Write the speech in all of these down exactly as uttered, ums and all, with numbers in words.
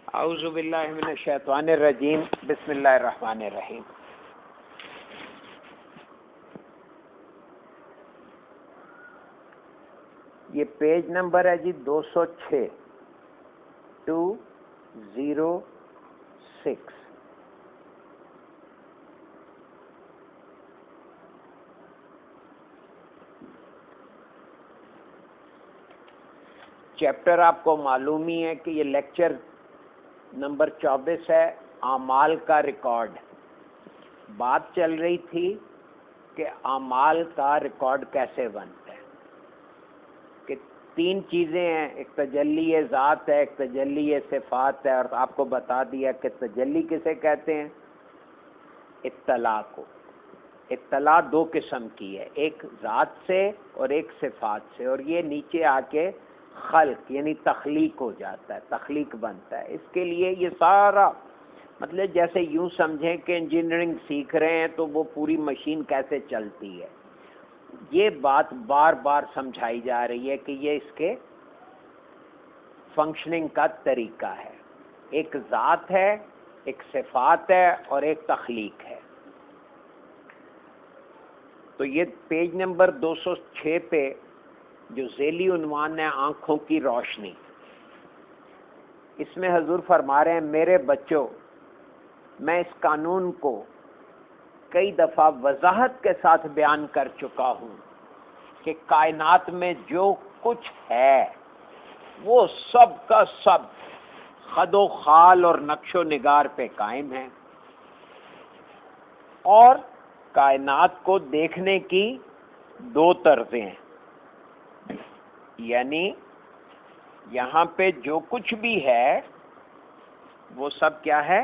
اعوذ باللہ من الشیطان الرجیم بسم اللہ الرحمن الرحیم۔ یہ پیج نمبر ہے جی دو سو چھ ٹو زیرو سکس۔ چیپٹر آپ کو معلوم ہی ہے کہ یہ لیکچر نمبر چوبیس ہے، اعمال کا ریکارڈ۔ بات چل رہی تھی کہ اعمال کا ریکارڈ کیسے بنتا ہے، کہ تین چیزیں ہیں، ایک تجلی ذات ہے، ایک تجلی صفات ہے، اور آپ کو بتا دیا کہ تجلی کسے کہتے ہیں، اطلاع کو۔ اطلاع دو قسم کی ہے، ایک ذات سے اور ایک صفات سے، اور یہ نیچے آ کے خلق یعنی تخلیق ہو جاتا ہے، تخلیق بنتا ہے۔ اس کے لیے یہ سارا مطلب جیسے یوں سمجھیں کہ انجینئرنگ سیکھ رہے ہیں تو وہ پوری مشین کیسے چلتی ہے، یہ بات بار بار سمجھائی جا رہی ہے کہ یہ اس کے فنکشننگ کا طریقہ ہے۔ ایک ذات ہے، ایک صفات ہے، اور ایک تخلیق ہے۔ تو یہ پیج نمبر دو سو چھ پہ جو ذیلی عنوان ہے آنکھوں کی روشنی، اس میں حضور فرما رہے ہیں میرے بچوں، میں اس قانون کو کئی دفعہ وضاحت کے ساتھ بیان کر چکا ہوں کہ کائنات میں جو کچھ ہے وہ سب کا سب خد و خال اور نقش و نگار پہ قائم ہے، اور کائنات کو دیکھنے کی دو طرزیں ہیں، یعنی یہاں پہ جو کچھ بھی ہے وہ سب کیا ہے،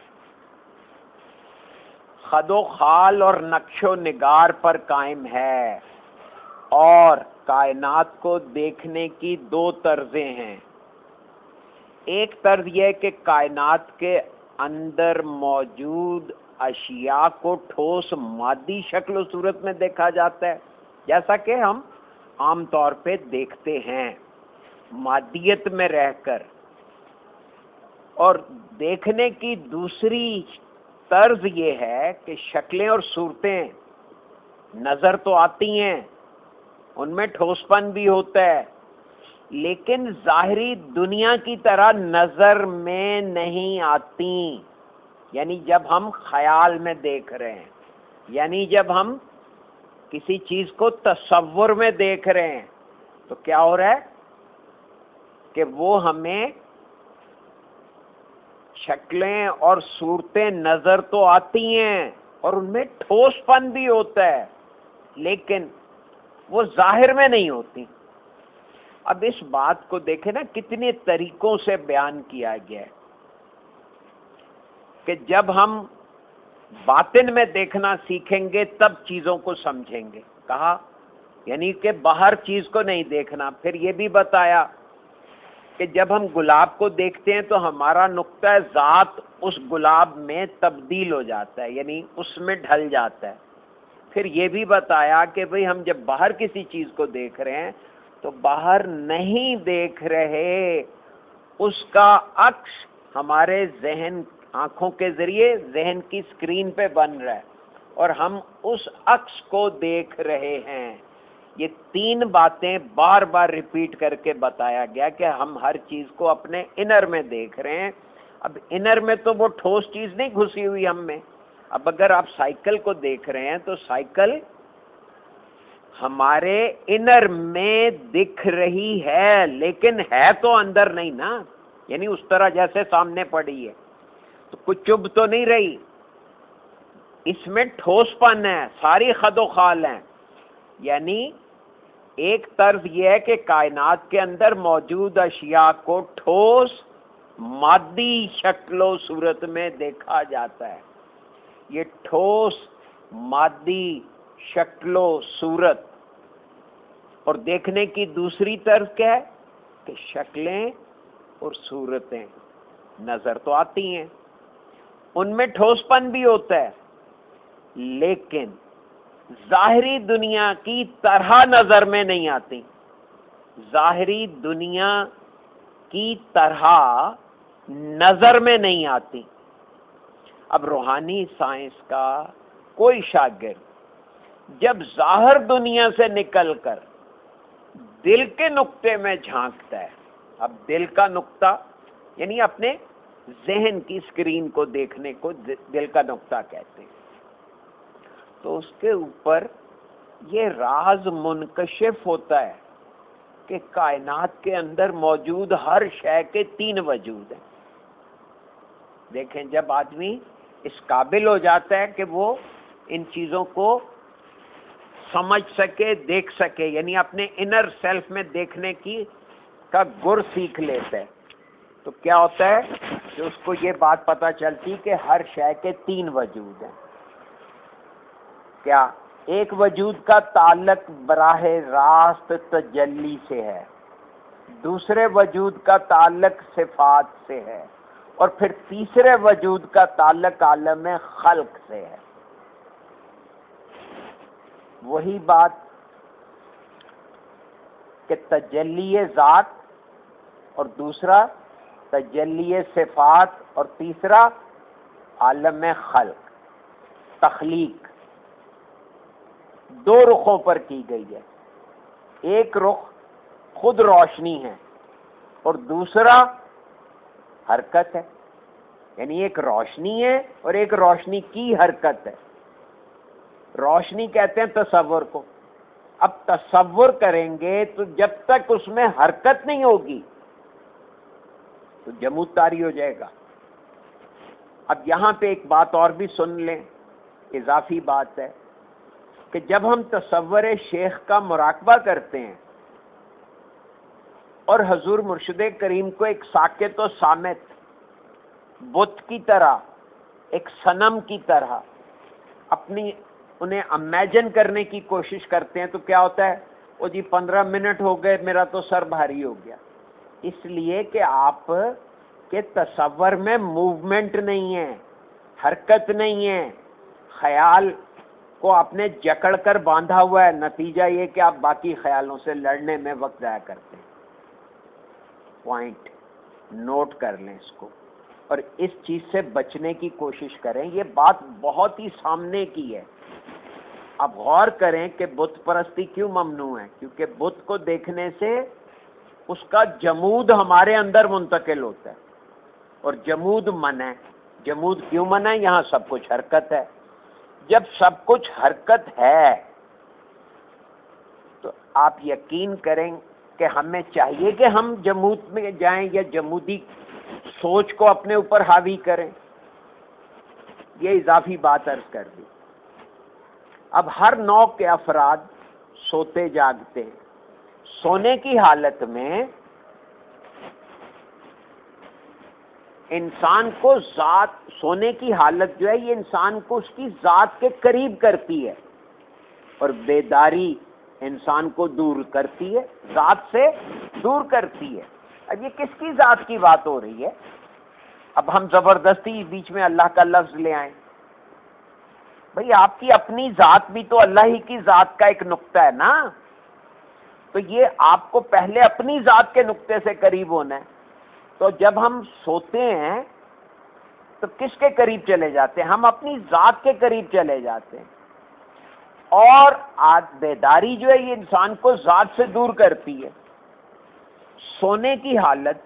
خد و خال اور نقش و نگار پر قائم ہے، اور کائنات کو دیکھنے کی دو طرزیں ہیں۔ ایک طرز یہ کہ کائنات کے اندر موجود اشیاء کو ٹھوس مادی شکل و صورت میں دیکھا جاتا ہے، جیسا کہ ہم عام طور پہ دیکھتے ہیں مادیت میں رہ کر۔ اور دیکھنے کی دوسری طرز یہ ہے کہ شکلیں اور صورتیں نظر تو آتی ہیں، ان میں ٹھوس پن بھی ہوتا ہے، لیکن ظاہری دنیا کی طرح نظر میں نہیں آتی۔ یعنی جب ہم خیال میں دیکھ رہے ہیں، یعنی جب ہم کسی چیز کو تصور میں دیکھ رہے ہیں تو کیا ہو رہا ہے کہ وہ ہمیں شکلیں اور صورتیں نظر تو آتی ہیں اور ان میں ٹھوس پن بھی ہوتا ہے، لیکن وہ ظاہر میں نہیں ہوتی۔ اب اس بات کو دیکھیں نا کتنے طریقوں سے بیان کیا گیا ہے کہ جب ہم باطن میں دیکھنا سیکھیں گے تب چیزوں کو سمجھیں گے، کہا یعنی کہ باہر چیز کو نہیں دیکھنا۔ پھر یہ بھی بتایا کہ جب ہم گلاب کو دیکھتے ہیں تو ہمارا نقطہ ذات اس گلاب میں تبدیل ہو جاتا ہے، یعنی اس میں ڈھل جاتا ہے۔ پھر یہ بھی بتایا کہ بھئی ہم جب باہر کسی چیز کو دیکھ رہے ہیں تو باہر نہیں دیکھ رہے، اس کا عکس ہمارے ذہن آنکھوں کے ذریعے ذہن کی اسکرین پہ بن رہا ہے اور ہم اس عکس کو دیکھ رہے ہیں۔ یہ تین باتیں بار بار ریپیٹ کر کے بتایا گیا کہ ہم ہر چیز کو اپنے انر میں دیکھ رہے ہیں۔ اب انر میں تو وہ ٹھوس چیز نہیں گھسی ہوئی ہم میں۔ اب اگر آپ سائیکل کو دیکھ رہے ہیں تو سائیکل ہمارے انر میں دکھ رہی ہے، لیکن ہے تو اندر نہیں نا، یعنی اس طرح جیسے سامنے پڑی ہے تو کچھ چبھ تو نہیں رہی، اس میں ٹھوس پن ہے، ساری خد و خال ہیں۔ یعنی ایک طرز یہ ہے کہ کائنات کے اندر موجود اشیاء کو ٹھوس مادی شکل و صورت میں دیکھا جاتا ہے۔ یہ ٹھوس مادی شکل و صورت، اور دیکھنے کی دوسری طرز کیا ہے کہ شکلیں اور صورتیں نظر تو آتی ہیں، ان میں ٹھوس پن بھی ہوتا ہے، لیکن ظاہری دنیا کی طرح نظر میں نہیں آتی۔ ظاہری دنیا کی طرح نظر میں نہیں آتی۔ اب روحانی سائنس کا کوئی شاگرد جب ظاہر دنیا سے نکل کر دل کے نقطے میں جھانکتا ہے، اب دل کا نقطہ یعنی اپنے ذہن کی اسکرین کو دیکھنے کو دل کا نقطہ کہتے ہیں، تو اس کے اوپر یہ راز منکشف ہوتا ہے کہ کائنات کے اندر موجود ہر شے کے تین وجود ہیں۔ دیکھیں، جب آدمی اس قابل ہو جاتا ہے کہ وہ ان چیزوں کو سمجھ سکے، دیکھ سکے، یعنی اپنے انر سیلف میں دیکھنے کی کا گر سیکھ لیتا ہے، تو کیا ہوتا ہے کہ اس کو یہ بات پتہ چلتی کہ ہر شے کے تین وجود ہیں۔ کیا؟ ایک وجود کا تعلق براہ راست تجلی سے ہے، دوسرے وجود کا تعلق صفات سے ہے، اور پھر تیسرے وجود کا تعلق عالم خلق سے ہے۔ وہی بات کہ تجلی ذات اور دوسرا تجلی صفات اور تیسرا عالم خلق، تخلیق، دو رخوں پر کی گئی ہے۔ ایک رخ خود روشنی ہے اور دوسرا حرکت ہے، یعنی ایک روشنی ہے اور ایک روشنی کی حرکت ہے۔ روشنی کہتے ہیں تصور کو۔ اب تصور کریں گے تو جب تک اس میں حرکت نہیں ہوگی تو جمود طاری ہو جائے گا۔ اب یہاں پہ ایک بات اور بھی سن لیں، اضافی بات ہے کہ جب ہم تصور شیخ کا مراقبہ کرتے ہیں اور حضور مرشد کریم کو ایک ساکت و صامت بت کی طرح، ایک صنم کی طرح اپنی انہیں امیجن کرنے کی کوشش کرتے ہیں تو کیا ہوتا ہے؟ وہ جی پندرہ منٹ ہو گئے، میرا تو سر بھاری ہو گیا، اس لیے کہ آپ کے تصور میں موومنٹ نہیں ہے، حرکت نہیں ہے، خیال کو آپ نے جکڑ کر باندھا ہوا ہے، نتیجہ یہ کہ آپ باقی خیالوں سے لڑنے میں وقت ضائع کرتے ہیں۔ پوائنٹ نوٹ کر لیں اس کو، اور اس چیز سے بچنے کی کوشش کریں۔ یہ بات بہت ہی سامنے کی ہے۔ اب غور کریں کہ بت پرستی کیوں ممنوع ہے؟ کیونکہ بت کو دیکھنے سے اس کا جمود ہمارے اندر منتقل ہوتا ہے، اور جمود منع ہے۔ جمود کیوں منع ہے؟ یہاں سب کچھ حرکت ہے۔ جب سب کچھ حرکت ہے تو آپ یقین کریں کہ ہمیں چاہیے کہ ہم جمود میں جائیں یا جمودی سوچ کو اپنے اوپر حاوی کریں؟ یہ اضافی بات عرض کر دی۔ اب ہر نوع کے افراد سوتے جاگتے ہیں۔ سونے کی حالت میں انسان کو ذات، سونے کی حالت جو ہے یہ انسان کو اس کی ذات کے قریب کرتی ہے، اور بیداری انسان کو دور کرتی ہے، ذات سے دور کرتی ہے۔ اب یہ کس کی ذات کی بات ہو رہی ہے؟ اب ہم زبردستی بیچ میں اللہ کا لفظ لے آئیں؟ بھئی آپ کی اپنی ذات بھی تو اللہ ہی کی ذات کا ایک نقطہ ہے نا، تو یہ آپ کو پہلے اپنی ذات کے نقطے سے قریب ہونا ہے۔ تو جب ہم سوتے ہیں تو کس کے قریب چلے جاتے ہیں؟ ہم اپنی ذات کے قریب چلے جاتے ہیں، اور بیداری جو ہے یہ انسان کو ذات سے دور کرتی ہے۔ سونے کی حالت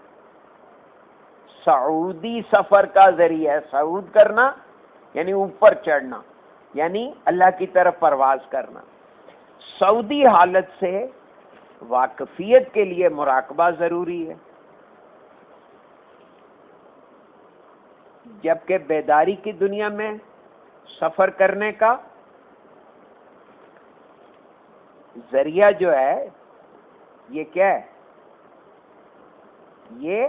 صعودی سفر کا ذریعہ ہے۔ صعود کرنا یعنی اوپر چڑھنا، یعنی اللہ کی طرف پرواز کرنا۔ سعودی حالت سے واقفیت کے لیے مراقبہ ضروری ہے، جبکہ بیداری کی دنیا میں سفر کرنے کا ذریعہ جو ہے یہ کیا ہے؟ یہ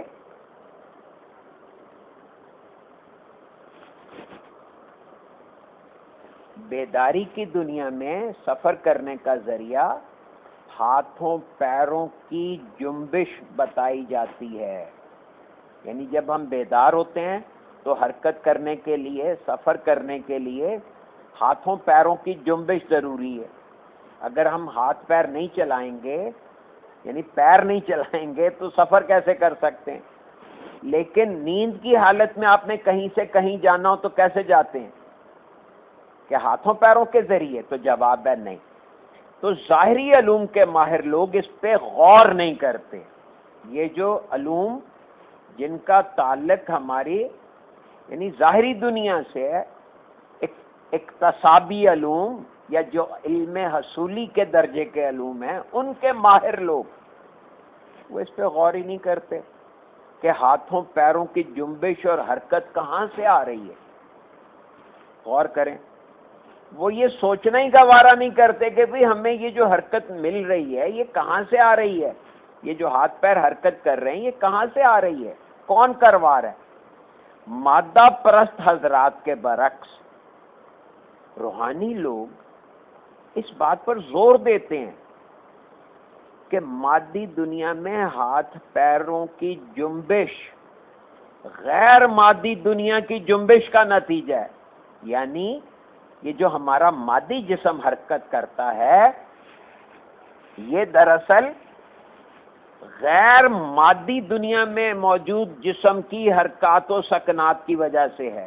بیداری کی دنیا میں سفر کرنے کا ذریعہ ہاتھوں پیروں کی جنبش بتائی جاتی ہے۔ یعنی جب ہم بیدار ہوتے ہیں تو حرکت کرنے کے لیے، سفر کرنے کے لیے ہاتھوں پیروں کی جنبش ضروری ہے۔ اگر ہم ہاتھ پیر نہیں چلائیں گے، یعنی پیر نہیں چلائیں گے، تو سفر کیسے کر سکتے ہیں؟ لیکن نیند کی حالت میں آپ نے کہیں سے کہیں جانا ہو تو کیسے جاتے ہیں؟ کہ ہاتھوں پیروں کے ذریعے؟ تو جواب ہے نہیں۔ تو ظاہری علوم کے ماہر لوگ اس پہ غور نہیں کرتے۔ یہ جو علوم جن کا تعلق ہماری یعنی ظاہری دنیا سے ہے، اقتصابی علوم یا جو علم حصولی کے درجے کے علوم ہیں، ان کے ماہر لوگ وہ اس پہ غور ہی نہیں کرتے کہ ہاتھوں پیروں کی جنبش اور حرکت کہاں سے آ رہی ہے۔ غور کریں، وہ یہ سوچنا ہی گوارا نہیں کرتے کہ بھئی ہمیں یہ جو حرکت مل رہی ہے یہ کہاں سے آ رہی ہے، یہ جو ہاتھ پیر حرکت کر رہے ہیں یہ کہاں سے آ رہی ہے، کون کروا رہا ہے۔ مادہ پرست حضرات کے برعکس روحانی لوگ اس بات پر زور دیتے ہیں کہ مادی دنیا میں ہاتھ پیروں کی جنبش غیر مادی دنیا کی جنبش کا نتیجہ ہے، یعنی یہ جو ہمارا مادی جسم حرکت کرتا ہے یہ دراصل غیر مادی دنیا میں موجود جسم کی حرکات و سکنات کی وجہ سے ہے۔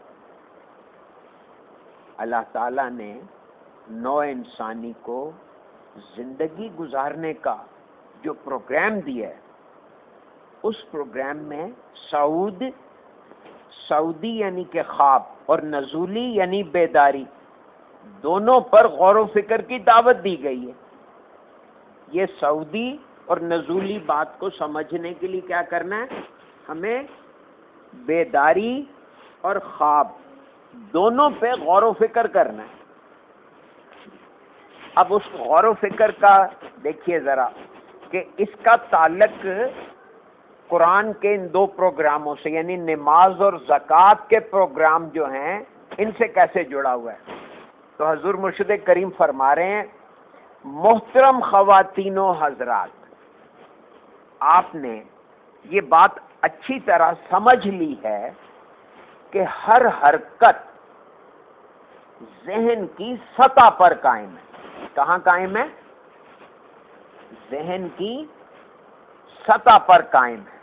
اللہ تعالیٰ نے نوع انسانی کو زندگی گزارنے کا جو پروگرام دیا ہے اس پروگرام میں سعود سعودی یعنی کہ خواب اور نزولی یعنی بیداری دونوں پر غور و فکر کی دعوت دی گئی ہے۔ یہ سعودی اور نزولی بات کو سمجھنے کے لیے کیا کرنا ہے؟ ہمیں بیداری اور خواب دونوں پہ غور و فکر کرنا ہے۔ اب اس غور و فکر کا دیکھیے ذرا کہ اس کا تعلق قرآن کے ان دو پروگراموں سے یعنی نماز اور زکوٰۃ کے پروگرام جو ہیں ان سے کیسے جڑا ہوا ہے۔ تو حضور مرشد کریم فرما رہے ہیں، محترم خواتین و حضرات، آپ نے یہ بات اچھی طرح سمجھ لی ہے کہ ہر حرکت ذہن کی سطح پر قائم ہے۔ کہاں قائم ہے؟ ذہن کی سطح پر قائم ہے۔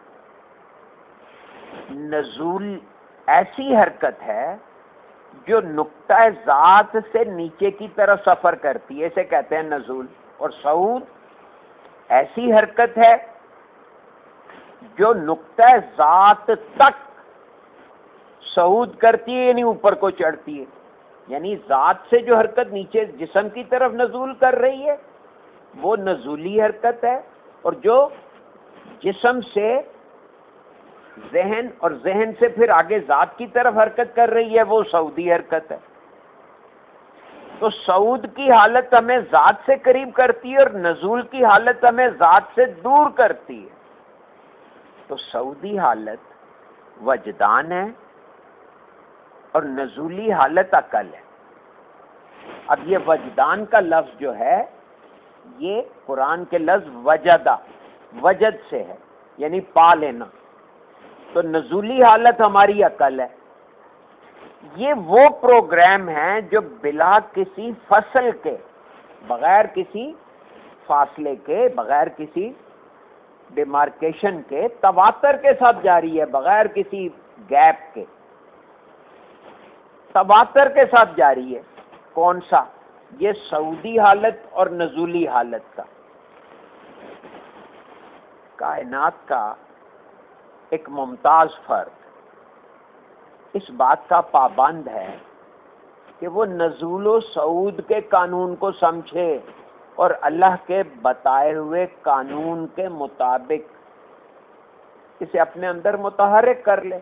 نزول ایسی حرکت ہے جو نقطہ ذات سے نیچے کی طرف سفر کرتی ہے، اسے کہتے ہیں نزول۔ اور صعود ایسی حرکت ہے جو نقطہ ذات تک صعود کرتی ہے یعنی اوپر کو چڑھتی ہے، یعنی ذات سے جو حرکت نیچے جسم کی طرف نزول کر رہی ہے وہ نزولی حرکت ہے، اور جو جسم سے ذہن اور ذہن سے پھر آگے ذات کی طرف حرکت کر رہی ہے وہ صعودی حرکت ہے۔ تو صعود کی حالت ہمیں ذات سے قریب کرتی ہے اور نزول کی حالت ہمیں ذات سے دور کرتی ہے۔ تو صعودی حالت وجدان ہے اور نزولی حالت عقل ہے۔ اب یہ وجدان کا لفظ جو ہے یہ قرآن کے لفظ وجدہ وجد سے ہے یعنی پا لینا، تو نزولی حالت ہماری عقل ہے۔ یہ وہ پروگرام ہیں جو بلا کسی فصل کے، بغیر کسی فاصلے کے، بغیر کسی ڈیمارکیشن کے، تواتر کے ساتھ جاری ہے، بغیر کسی گیپ کے، تواتر کے ساتھ جاری ہے۔ کون سا؟ یہ صعودی حالت اور نزولی حالت کا۔ کائنات کا ایک ممتاز فرد اس بات کا پابند ہے کہ وہ نزول و صعود کے قانون کو سمجھے اور اللہ کے بتائے ہوئے قانون کے مطابق اسے اپنے اندر متحرک کر لے۔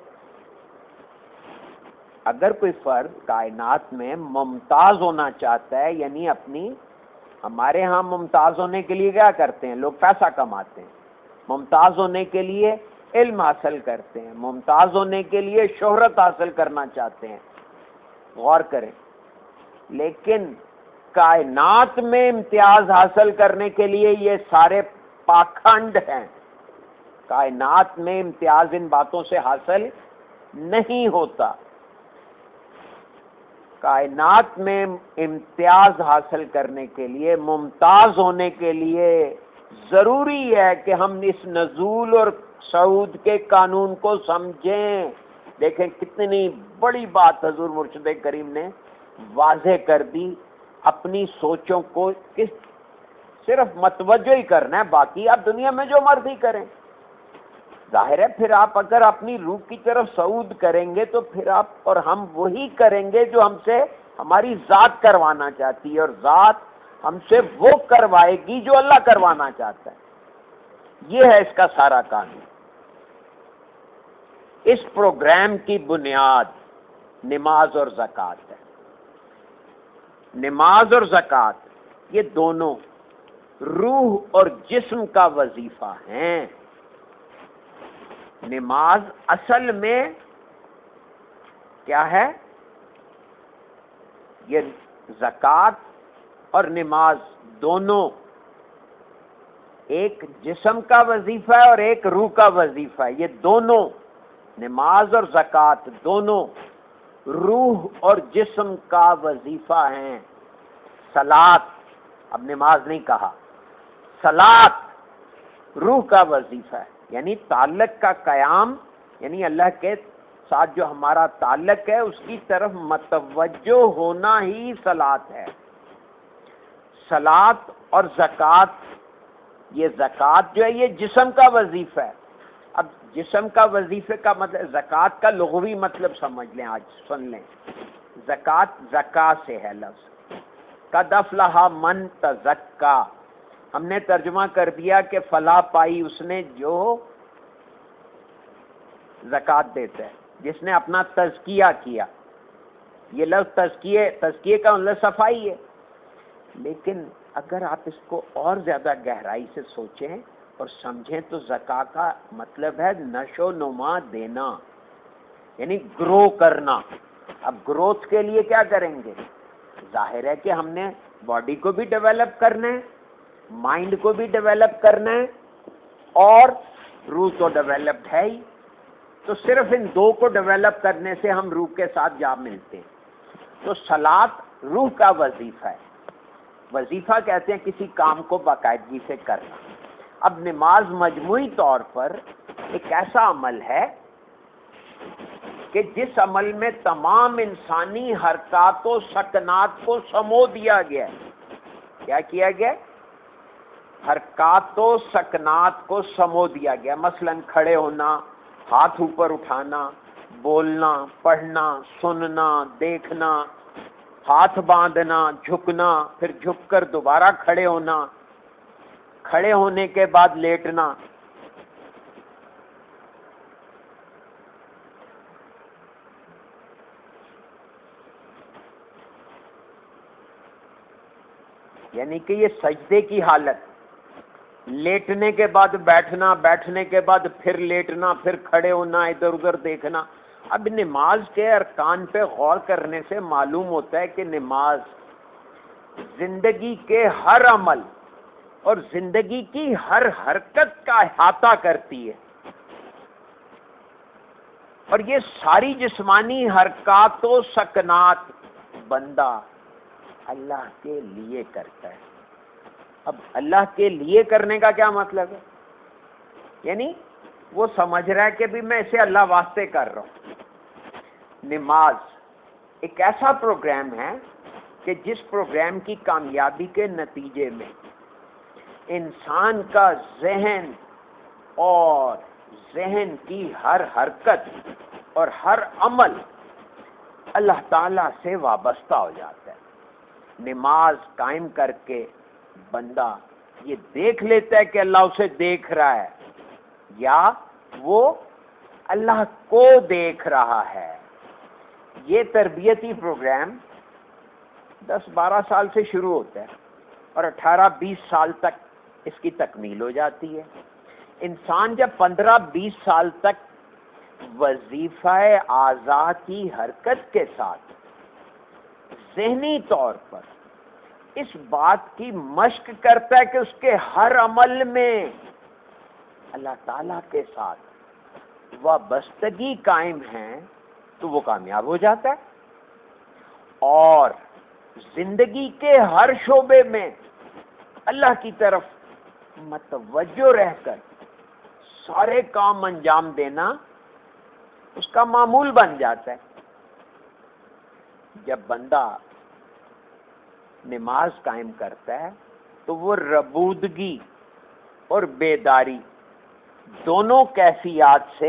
اگر کوئی فرد کائنات میں ممتاز ہونا چاہتا ہے، یعنی اپنی ہمارے ہاں ممتاز ہونے کے لیے کیا کرتے ہیں؟ لوگ پیسہ کماتے ہیں، ممتاز ہونے کے لیے علم حاصل کرتے ہیں، ممتاز ہونے کے لیے شہرت حاصل کرنا چاہتے ہیں۔ غور کریں، لیکن کائنات میں امتیاز حاصل کرنے کے لیے یہ سارے پاکھنڈ ہیں۔ کائنات میں امتیاز ان باتوں سے حاصل نہیں ہوتا۔ کائنات میں امتیاز حاصل کرنے کے لیے، ممتاز ہونے کے لیے ضروری ہے کہ ہم اس نزول اور سعود کے قانون کو سمجھیں. دیکھیں کتنی بڑی بات حضور مرشد کریم نے واضح کر دی. اپنی سوچوں کو کس صرف متوجہ ہی کرنا ہے، باقی آپ دنیا میں جو مرضی کریں. ظاہر ہے پھر آپ اگر اپنی روح کی طرف صعود کریں گے تو پھر آپ اور ہم وہی کریں گے جو ہم سے ہماری ذات کروانا چاہتی ہے، اور ذات ہم سے وہ کروائے گی جو اللہ کروانا چاہتا ہے. یہ ہے اس کا سارا قانون. اس پروگرام کی بنیاد نماز اور زکوٰۃ ہے. نماز اور زکوٰۃ یہ دونوں روح اور جسم کا وظیفہ ہیں. نماز اصل میں کیا ہے؟ یہ زکوٰۃ اور نماز دونوں ایک جسم کا وظیفہ ہے اور ایک روح کا وظیفہ ہے. یہ دونوں نماز اور زکوٰۃ دونوں روح اور جسم کا وظیفہ ہیں. صلاۃ، اب نماز نہیں کہا، صلاۃ روح کا وظیفہ ہے، یعنی تعلق کا قیام، یعنی اللہ کے ساتھ جو ہمارا تعلق ہے اس کی طرف متوجہ ہونا ہی صلاۃ ہے. صلاۃ اور زکوٰۃ، یہ زکوٰۃ جو ہے یہ جسم کا وظیفہ ہے. اب جسم کا وظیفے کا مطلب، زکوٰۃ کا لغوی مطلب سمجھ لیں، آج سن لیں. زکوٰۃ زکا سے ہے لفظ. قد افلح من تزکا، ہم نے ترجمہ کر دیا کہ فلاح پائی اس نے جو زکوٰۃ دیتا ہے، جس نے اپنا تزکیہ کیا. یہ لفظ تزکیے تزکیے کا مطلب صفائی ہے. لیکن اگر آپ اس کو اور زیادہ گہرائی سے سوچیں اور سمجھیں تو زکوٰۃ کا مطلب ہے نشو و نما دینا، یعنی گرو کرنا. اب گروتھ کے لیے کیا کریں گے؟ ظاہر ہے کہ ہم نے باڈی کو بھی ڈیولپ کرنا ہے، مائنڈ کو بھی ڈیولپ کرنا ہے، اور روح تو ڈیولپڈ ہے ہی. تو صرف ان دو کو ڈیولپ کرنے سے ہم روح کے ساتھ جا ملتے ہیں. تو صلاۃ روح کا وظیفہ ہے. وظیفہ کہتے ہیں کسی کام کو باقاعدگی سے کرنا. اب نماز مجموعی طور پر ایک ایسا عمل ہے کہ جس عمل میں تمام انسانی حرکات و سکنات کو سمو دیا گیا ہے. کیا کیا گیا؟ حرکات و سکنات کو سمو دیا گیا. مثلا کھڑے ہونا، ہاتھ اوپر اٹھانا، بولنا، پڑھنا، سننا، دیکھنا، ہاتھ باندھنا، جھکنا، پھر جھک کر دوبارہ کھڑے ہونا، کھڑے ہونے کے بعد لیٹنا. یعنی کہ یہ سجدے کی حالت، لیٹنے کے بعد بیٹھنا، بیٹھنے کے بعد پھر لیٹنا، پھر کھڑے ہونا، ادھر ادھر دیکھنا. اب نماز کے ارکان پہ غور کرنے سے معلوم ہوتا ہے کہ نماز زندگی کے ہر عمل اور زندگی کی ہر حرکت کا احاطہ کرتی ہے. اور یہ ساری جسمانی حرکات و سکنات بندہ اللہ کے لیے کرتا ہے. اب اللہ کے لیے کرنے کا کیا مطلب ہے؟ یعنی وہ سمجھ رہا ہے کہ بھی میں اسے اللہ واسطے کر رہا ہوں. نماز ایک ایسا پروگرام ہے کہ جس پروگرام کی کامیابی کے نتیجے میں انسان کا ذہن اور ذہن کی ہر حرکت اور ہر عمل اللہ تعالی سے وابستہ ہو جاتا ہے. نماز قائم کر کے بندہ یہ دیکھ لیتا ہے کہ اللہ اسے دیکھ رہا ہے یا وہ اللہ کو دیکھ رہا ہے. یہ تربیتی پروگرام دس بارہ سال سے شروع ہوتا ہے اور اٹھارہ بیس سال تک اس کی تکمیل ہو جاتی ہے. انسان جب پندرہ بیس سال تک وظیفہ اعضاء کی حرکت کے ساتھ ذہنی طور پر اس بات کی مشق کرتا ہے کہ اس کے ہر عمل میں اللہ تعالی کے ساتھ وابستگی قائم ہے تو وہ کامیاب ہو جاتا ہے. اور زندگی کے ہر شعبے میں اللہ کی طرف متوجہ رہ کر سارے کام انجام دینا اس کا معمول بن جاتا ہے۔ جب بندہ نماز قائم کرتا ہے تو وہ ربودگی اور بیداری دونوں کیفیات سے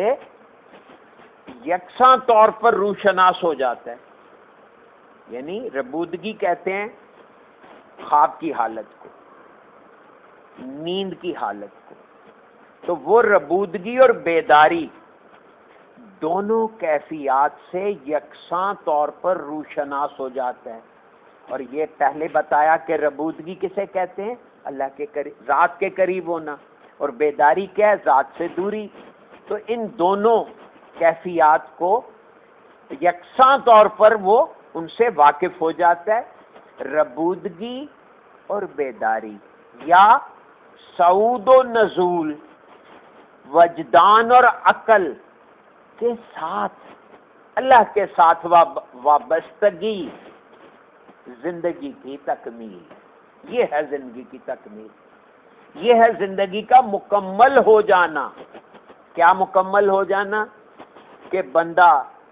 یکساں طور پر روشناس ہو جاتا ہے۔ یعنی ربودگی کہتے ہیں خواب کی حالت کو، نیند کی حالت کو، تو وہ ربودگی اور بیداری دونوں کیفیات سے یکساں طور پر روشناس ہو جاتا ہے۔ اور یہ پہلے بتایا کہ ربودگی کسے کہتے ہیں؟ اللہ کے قریب، ذات کے قریب ہونا، اور بیداری کیا ہے؟ ذات سے دوری۔ تو ان دونوں کیفیات کو یکساں طور پر وہ ان سے واقف ہو جاتا ہے۔ ربودگی اور بیداری یا صعود و نزول وجدان اور عقل کے ساتھ اللہ کے ساتھ وابستگی زندگی کی تکمیل، یہ ہے زندگی کی تکمیل، یہ ہے زندگی کا مکمل ہو جانا۔ کیا مکمل ہو جانا؟ کہ بندہ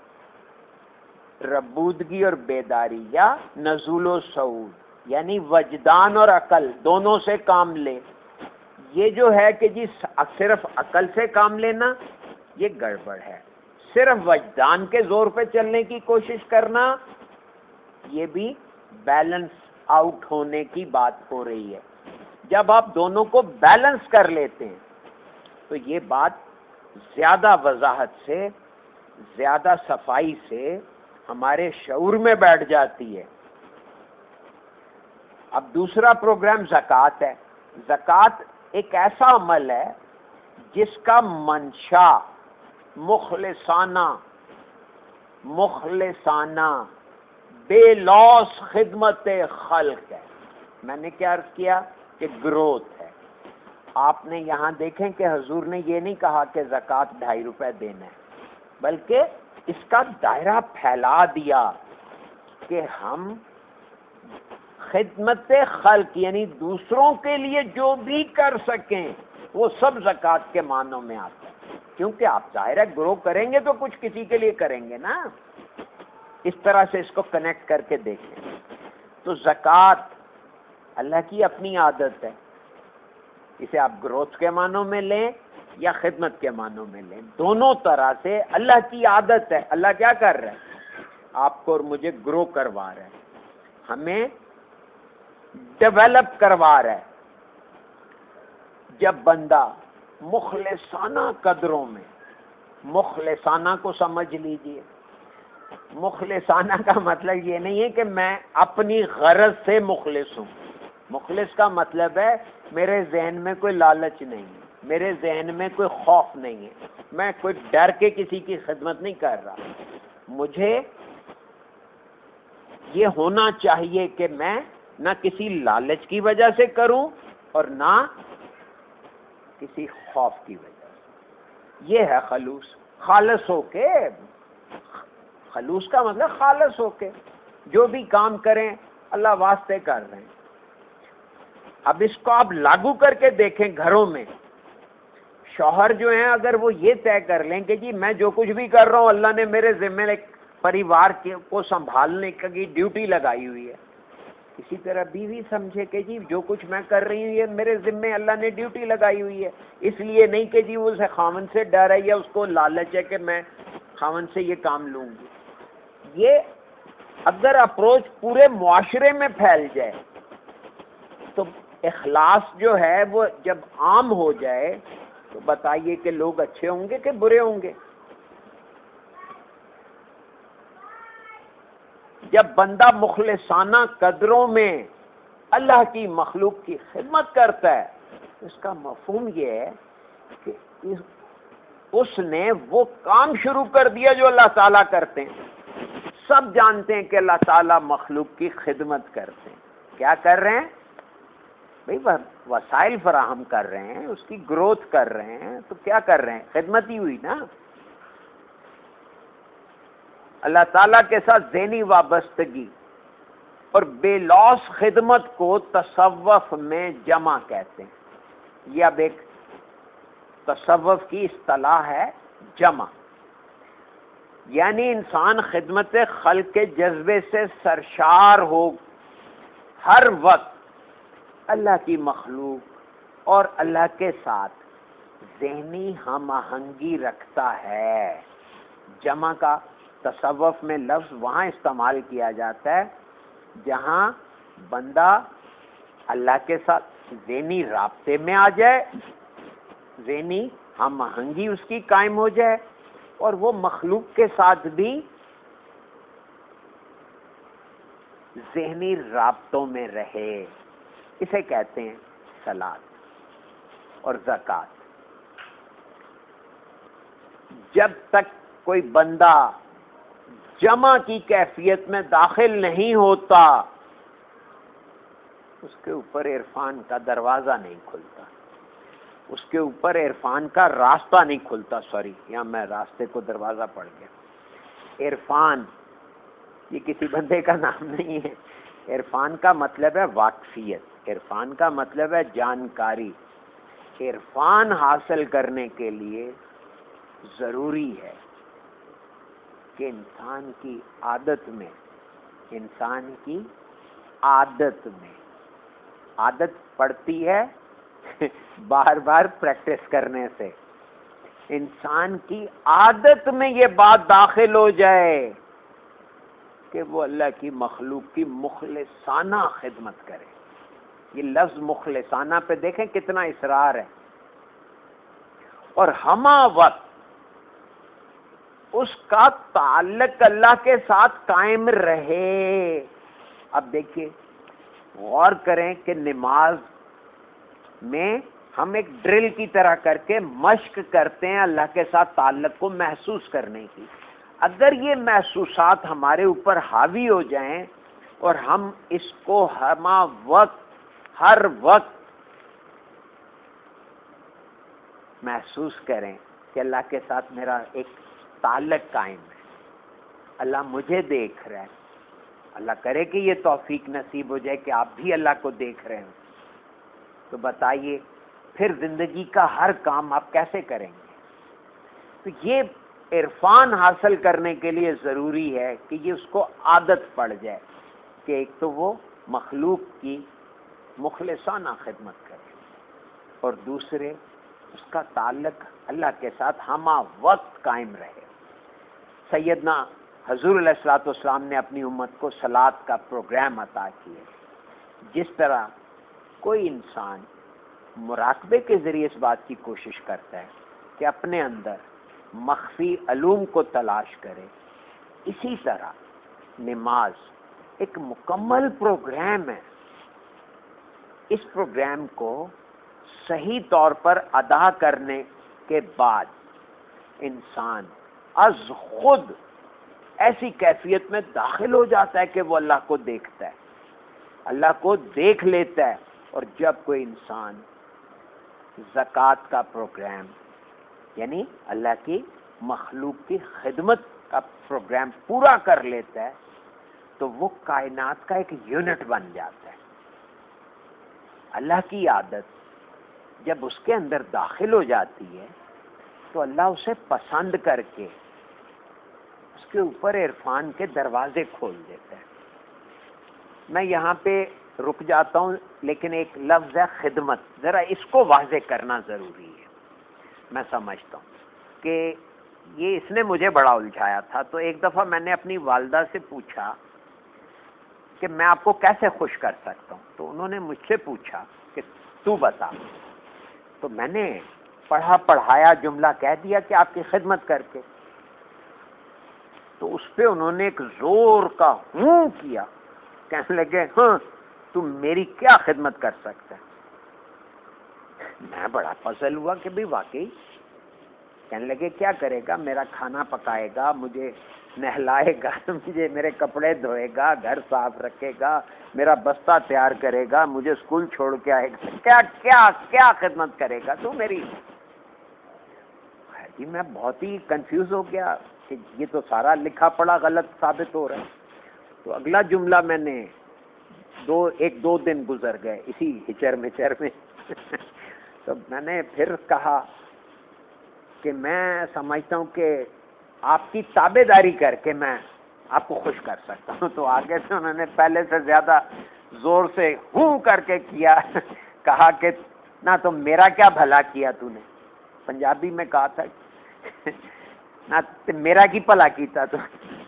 ربودگی اور بیداری یا نزول و صعود یعنی وجدان اور عقل دونوں سے کام لے۔ یہ جو ہے کہ جی صرف عقل سے کام لینا، یہ گڑبڑ ہے۔ صرف وجدان کے زور پہ چلنے کی کوشش کرنا، یہ بھی بیلنس آؤٹ ہونے کی بات ہو رہی ہے۔ جب آپ دونوں کو بیلنس کر لیتے ہیں تو یہ بات زیادہ وضاحت سے، زیادہ صفائی سے ہمارے شعور میں بیٹھ جاتی ہے۔ اب دوسرا پروگرام زکوٰۃ ہے۔ زکوٰۃ ایک ایسا عمل ہے جس کا منشا مخلصانہ مخلصانہ بے لوث خدمت خلق ہے۔ میں نے کیا عرض کیا کہ گروتھ ہے۔ آپ نے یہاں دیکھیں کہ حضور نے یہ نہیں کہا کہ زکوٰۃ ڈھائی روپے دینا ہے، بلکہ اس کا دائرہ پھیلا دیا کہ ہم خدمت خلق یعنی دوسروں کے لیے جو بھی کر سکیں وہ سب زکوٰۃ کے معنوں میں آتا ہے، کیونکہ آپ ظاہر ہے گرو کریں گے تو کچھ کسی کے لیے کریں گے نا۔ اس طرح سے اس کو کنیکٹ کر کے دیکھیں تو زکوٰۃ اللہ کی اپنی عادت ہے، اسے آپ گروتھ کے معنوں میں لیں یا خدمت کے معنوں میں لیں، دونوں طرح سے اللہ کی عادت ہے۔ اللہ کیا کر رہا ہے؟ آپ کو اور مجھے گرو کروا رہا ہے، ہمیں ڈیولپ کروا رہا ہے۔ جب بندہ مخلصانہ قدروں میں، مخلصانہ کو سمجھ لیجئے، مخلصانہ کا مطلب یہ نہیں ہے کہ میں اپنی غرض سے مخلص ہوں۔ مخلص کا مطلب ہے میرے ذہن میں کوئی لالچ نہیں ہے، میرے ذہن میں کوئی خوف نہیں ہے، میں کوئی ڈر کے کسی کی خدمت نہیں کر رہا۔ مجھے یہ ہونا چاہیے کہ میں نہ کسی لالچ کی وجہ سے کروں اور نہ کسی خوف کی وجہ سے۔ یہ ہے خلوص، خالص ہو کے۔ خلوص کا مطلب خالص ہو کے جو بھی کام کریں اللہ واسطے کر رہے ہیں۔ اب اس کو آپ لاگو کر کے دیکھیں گھروں میں، شوہر جو ہیں اگر وہ یہ طے کر لیں کہ جی میں جو کچھ بھی کر رہا ہوں اللہ نے میرے ذمہ ایک پریوار کو سنبھالنے کی ڈیوٹی لگائی ہوئی ہے، اسی طرح بیوی سمجھے کہ جی جو کچھ میں کر رہی ہوں یہ میرے ذمے اللہ نے ڈیوٹی لگائی ہوئی ہے، اس لیے نہیں کہ جی اسے خاوند سے ڈر ہے یا اس کو لالچ ہے کہ میں خاوند سے یہ کام لوں گی۔ یہ اگر اپروچ پورے معاشرے میں پھیل جائے تو اخلاص جو ہے وہ جب عام ہو جائے تو بتائیے کہ لوگ اچھے ہوں گے کہ برے ہوں گے؟ جب بندہ مخلصانہ قدروں میں اللہ کی مخلوق کی خدمت کرتا ہے اس کا مفہوم یہ ہے کہ اس نے وہ کام شروع کر دیا جو اللہ تعالیٰ کرتے ہیں۔ سب جانتے ہیں کہ اللہ تعالیٰ مخلوق کی خدمت کرتے ہیں۔ کیا کر رہے ہیں بھئی؟ وسائل فراہم کر رہے ہیں، اس کی گروتھ کر رہے ہیں، تو کیا کر رہے ہیں؟ خدمت ہی ہوئی نا۔ اللہ تعالیٰ کے ساتھ ذہنی وابستگی اور بے لوث خدمت کو تصوف میں جمع کہتے ہیں۔ یہ اب ایک تصوف کی اصطلاح ہے جمع، یعنی انسان خدمت خلق کے جذبے سے سرشار ہو، ہر وقت اللہ کی مخلوق اور اللہ کے ساتھ ذہنی ہم آہنگی رکھتا ہے۔ جمع کا تصوف میں لفظ وہاں استعمال کیا جاتا ہے جہاں بندہ اللہ کے ساتھ ذہنی رابطے میں آ جائے، ذہنی ہم آہنگی اس کی قائم ہو جائے، اور وہ مخلوق کے ساتھ بھی ذہنی رابطوں میں رہے۔ اسے کہتے ہیں صلاۃ اور زکوٰۃ۔ جب تک کوئی بندہ جمع کی کیفیت میں داخل نہیں ہوتا، اس کے اوپر عرفان کا دروازہ نہیں کھلتا، اس کے اوپر عرفان کا راستہ نہیں کھلتا۔ سوری، یہاں میں راستے کو دروازہ پڑھ گیا۔ عرفان یہ کسی بندے کا نام نہیں ہے، عرفان کا مطلب ہے واقفیت، عرفان کا مطلب ہے جانکاری۔ عرفان حاصل کرنے کے لیے ضروری ہے کہ انسان کی عادت میں انسان کی عادت میں عادت پڑتی ہے بار بار پریکٹس کرنے سے، انسان کی عادت میں یہ بات داخل ہو جائے کہ وہ اللہ کی مخلوق کی مخلصانہ خدمت کرے۔ یہ لفظ مخلصانہ پہ دیکھیں کتنا اصرار ہے، اور ہمہ وقت اس کا تعلق اللہ کے ساتھ قائم رہے۔ اب دیکھیے، غور کریں کہ نماز میں ہم ایک ڈرل کی طرح کر کے مشق کرتے ہیں اللہ کے ساتھ تعلق کو محسوس کرنے کی۔ اگر یہ محسوسات ہمارے اوپر حاوی ہو جائیں اور ہم اس کو ہمہ وقت ہر وقت محسوس کریں کہ اللہ کے ساتھ میرا ایک تعلق قائم ہے، اللہ مجھے دیکھ رہا ہے، اللہ کرے کہ یہ توفیق نصیب ہو جائے کہ آپ بھی اللہ کو دیکھ رہے ہوں، تو بتائیے پھر زندگی کا ہر کام آپ کیسے کریں گے؟ تو یہ عرفان حاصل کرنے کے لیے ضروری ہے کہ یہ اس کو عادت پڑ جائے کہ ایک تو وہ مخلوق کی مخلصانہ خدمت کرے، اور دوسرے اس کا تعلق اللہ کے ساتھ ہمہ وقت قائم رہے۔ سیدنا حضور علیہ الصلوۃ والسلام نے اپنی امت کو صلاۃ کا پروگرام عطا کیا۔ جس طرح کوئی انسان مراقبے کے ذریعے اس بات کی کوشش کرتا ہے کہ اپنے اندر مخفی علوم کو تلاش کرے، اسی طرح نماز ایک مکمل پروگرام ہے۔ اس پروگرام کو صحیح طور پر ادا کرنے کے بعد انسان از خود ایسی کیفیت میں داخل ہو جاتا ہے کہ وہ اللہ کو دیکھتا ہے، اللہ کو دیکھ لیتا ہے۔ اور جب کوئی انسان زکوٰۃ کا پروگرام یعنی اللہ کی مخلوق کی خدمت کا پروگرام پورا کر لیتا ہے تو وہ کائنات کا ایک یونٹ بن جاتا ہے۔ اللہ کی عادت جب اس کے اندر داخل ہو جاتی ہے تو اللہ اسے پسند کر کے اس کے اوپر عرفان کے دروازے کھول دیتا ہے۔ میں یہاں پہ رک جاتا ہوں، لیکن ایک لفظ ہے خدمت، ذرا اس کو واضح کرنا ضروری ہے۔ میں سمجھتا ہوں کہ یہ اس نے مجھے بڑا الجھایا تھا، تو ایک دفعہ میں نے اپنی والدہ سے پوچھا کہ میں آپ کو کیسے خوش کر سکتا ہوں، تو انہوں نے مجھ سے پوچھا کہ تو بتا، تو میں نے پڑھا پڑھایا جملہ کہہ دیا کہ آپ کی خدمت کر کے، تو اس پہ انہوں نے ایک زور کا ہوں کیا، کہنے لگے ہاں تم میری کیا خدمت کر سکتا ہے؟ میں بڑا پزل ہوا کہ بھی واقعی، کہنے لگے کیا کرے گا، میرا کھانا پکائے گا، مجھے نہلائے گا، مجھے میرے کپڑے دھوئے گا، گھر صاف رکھے گا، میرا بستہ تیار کرے گا، مجھے اسکول چھوڑ کے آئے گا، کیا کیا کیا خدمت کرے گا تو میری؟ جی میں بہت ہی کنفیوز ہو گیا کہ یہ تو سارا لکھا پڑا غلط ثابت ہو رہا ہے۔ تو اگلا جملہ میں نے دو ایک دو دن گزر گئے اسی ہچر مچر میں تو میں نے پھر کہا کہ میں سمجھتا ہوں کہ آپ کی تابع داری کر کے میں آپ کو خوش کر سکتا ہوں. تو آگے سے انہوں نے پہلے سے زیادہ زور سے ہوں کر کے کیا. کہا کہ نہ تو میرا کیا بھلا کیا تو نے, پنجابی میں کہا تھا نہ میرا کی بھلا کیتا تو.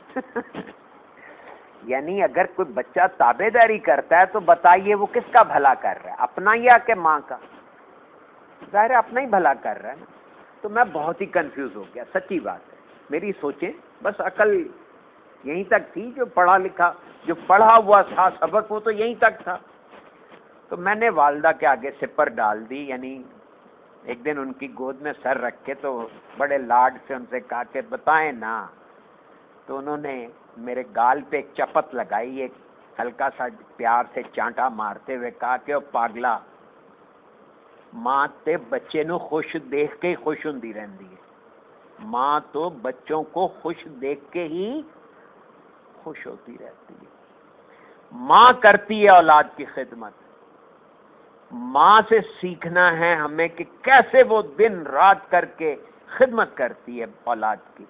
یعنی اگر کوئی بچہ تابع داری کرتا ہے تو بتائیے وہ کس کا بھلا کر رہا ہے, اپنا یا کہ ماں کا؟ ظاہر ہے اپنا ہی بھلا کر رہا ہے نا. تو میں بہت ہی کنفیوز ہو گیا, سچی بات ہے. میری سوچیں بس عقل یہیں تک تھی, جو پڑھا لکھا جو پڑھا ہوا تھا سبق وہ تو یہیں تک تھا. تو میں نے والدہ کے آگے سپر ڈال دی, یعنی ایک دن ان کی گود میں سر رکھ کے تو بڑے لاڈ سے ان سے کہا کہ بتائیں نا. تو انہوں نے میرے گال پہ ایک چپت لگائی, ایک ہلکا سا پیار سے چانٹا مارتے ہوئے کہا کہ او پاگلا, ماں تے بچے نو خوش دیکھ کے ہی خوش ہوندی رہندی ہے. ماں تو بچوں کو خوش دیکھ کے ہی خوش ہوتی رہتی ہے. ماں کرتی ہے اولاد کی خدمت. ماں سے سیکھنا ہے ہمیں کہ کیسے وہ دن رات کر کے خدمت کرتی ہے اولاد کی.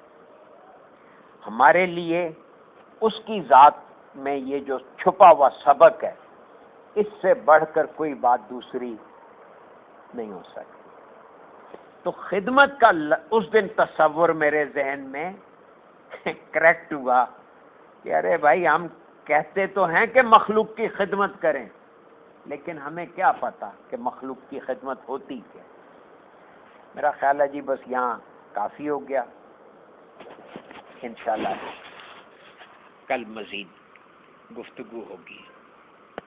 ہمارے لیے اس کی ذات میں یہ جو چھپا ہوا سبق ہے, اس سے بڑھ کر کوئی بات دوسری نہیں ہو سکتی. تو خدمت کا اس دن تصور میرے ذہن میں کریکٹ ہوا کہ ارے بھائی ہم کہتے تو ہیں کہ مخلوق کی خدمت کریں, لیکن ہمیں کیا پتا کہ مخلوق کی خدمت ہوتی کیا. میرا خیال ہے جی بس یہاں کافی ہو گیا. انشاءاللہ کل مزید گفتگو ہوگی.